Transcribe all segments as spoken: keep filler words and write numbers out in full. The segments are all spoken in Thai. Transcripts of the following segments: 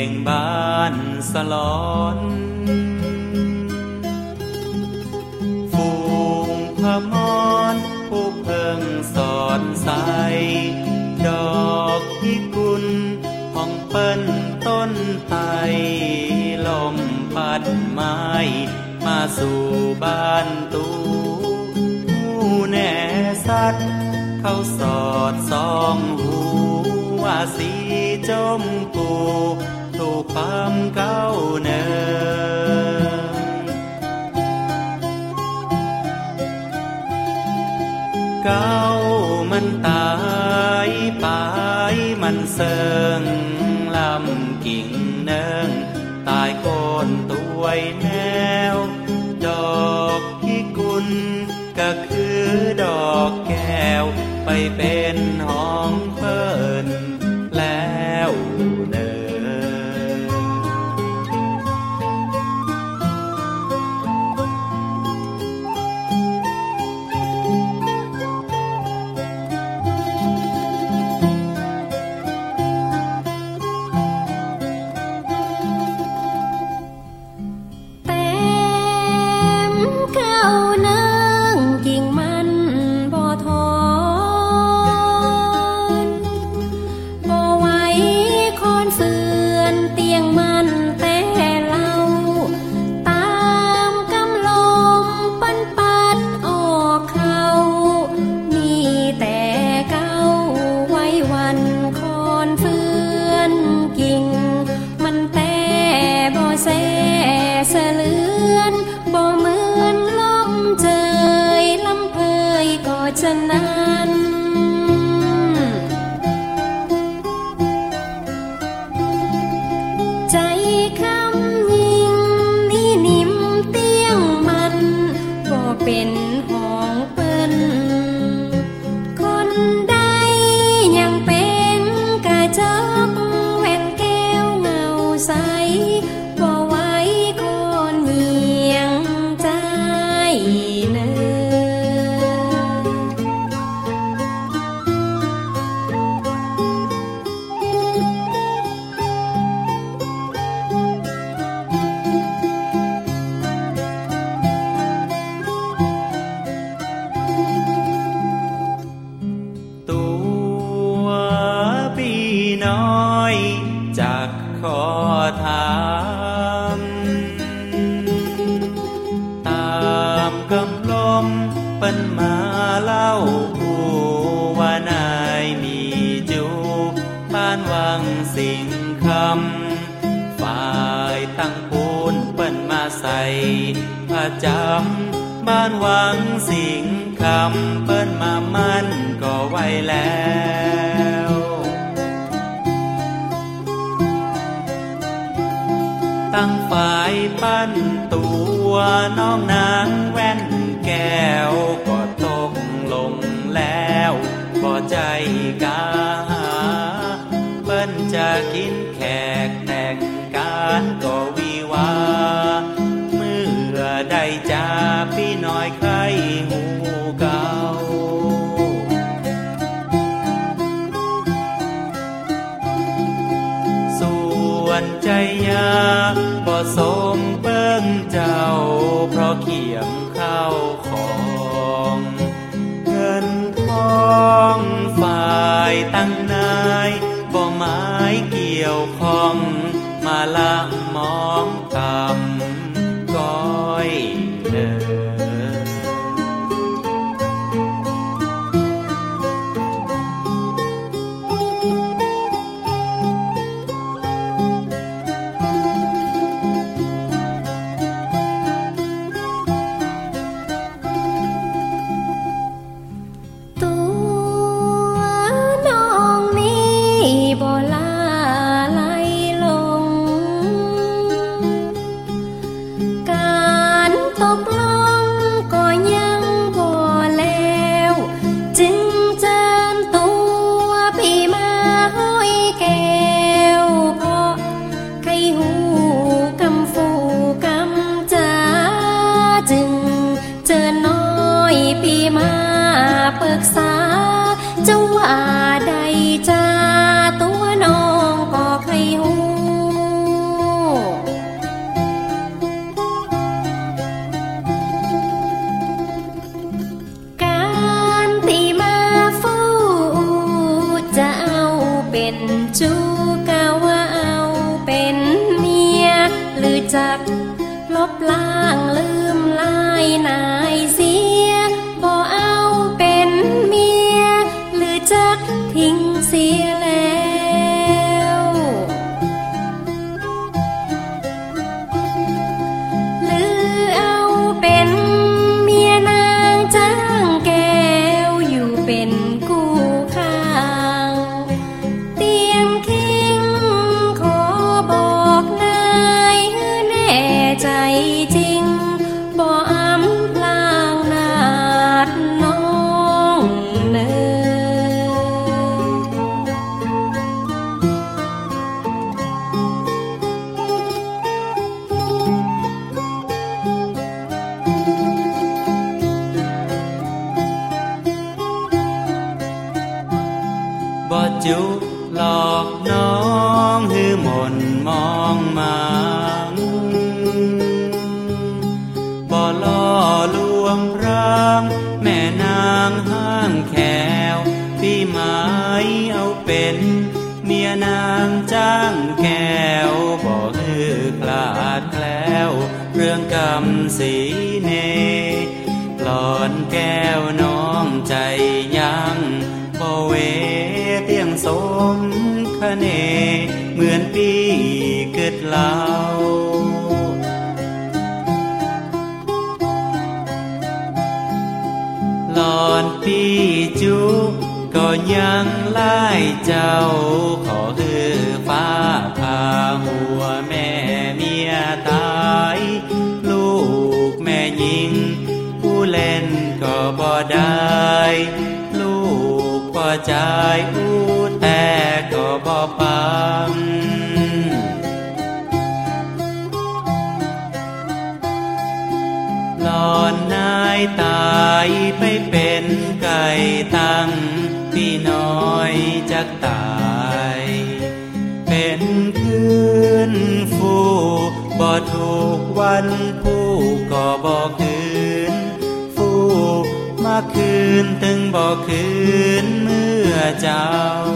งบ้านสลอนฝูงพมรผู้เพิ่งสอนใสดอกพิกุลห้องเปิ้นต้นไทรลมพัดไม้มาสู่บ้านตูผู้แน่สัตว์เขาสอดส่องหูว่าสีจมพูถูกความเก้าเนินเก้ามันตายปายมันเสิงลำกิ่งเนิงตายโคนตัวแนวดอกพิกุลก็คือดอกแก้วไปเป็นห้องเพิ่นแล้วเนินจำบ้านหวังสิ่งคำเปิ้นมามั่นก็ไว้แล้วตั้งฝ่ายปั้นตัวน้องนางแว่นแก้วก็ตกลงแล้วบ่ใจกาเปิ้นจะกินแขกแต่งการก็วิวาได้จ้าพี่น้อยใครหูเก่าส่วนใจยาบ่สมเบิ่งเจ้าเพราะเขียมเข้าของเงินทองฝ่ายตั้งนายบ่หมายเกี่ยวข้องมาละมองคำก้อยเดินปรึกษาจะว่าใดจ้าตัวน้องก็ใครหูจักลบล้างลืมลายนายเสียบ่เอาเป็นเมียหรือจักทิ้งเสียแล้วหรือเอาเป็นเมียนางจ้างแก้วอยู่เป็นคู่ข้างเตรียมคิงขอบอกนายแน่ใจจริงบ่อำพลางนาดน้องเนอบ่จุหลอกน้องหือหม่นมองมังบ่ล่อลวงพรางแม่นางห้างแขวพี่หมายเอาเป็นเมียนางจ้างแก้วบ่ฮือคลาดแคล้วเรื่องกรรมสีเนหลอนแก้วน้องใจยังบ่เวเตียงสมคะเนเหมือนปีเกิดเล่าหลอนปีจุก็ยังไล่เจ้าขอฮือฟ้าพาหัวแม่เมียตายลูกแม่ยิงผู้เล่นก็บ่ได้ลูกบ่ใจอู้แต่ก็บ่ปังหลอนนายตายไปเป็นไก่ตั้งพี่น้อยจักตายเป็นคืนฟูบ่ถูกวันผู้ก็บ่คืนฟูมาคืนถึงบ่คืนเมื่อเจ้า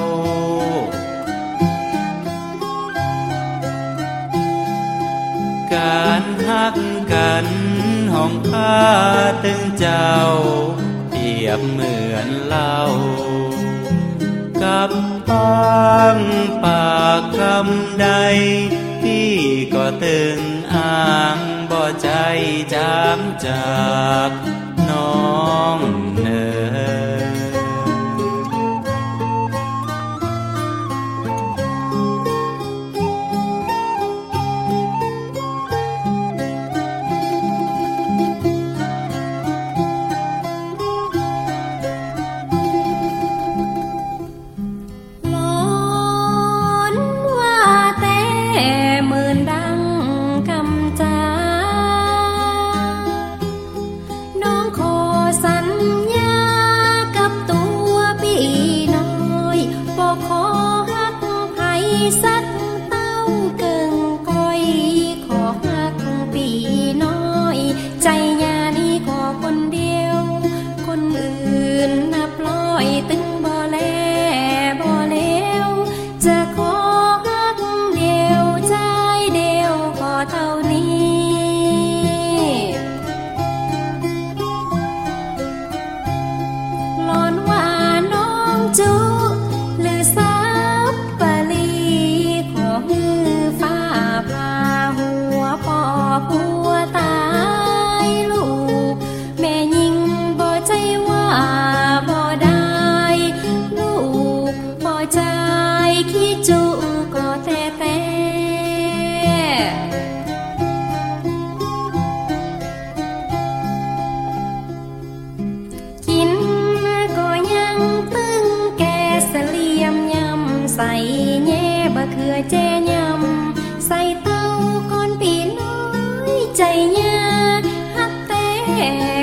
การฮักกันห้องผ้าถึงเจ้าเปรียบเหมือนเหล้ากับปังปากคำใดพี่ก็ตึงอ้างบ่ใจจามจากน้องเนอใส่แย่บะเขือแจยำใส่เต้าก้อนปีน้อยใจยาฮักแต่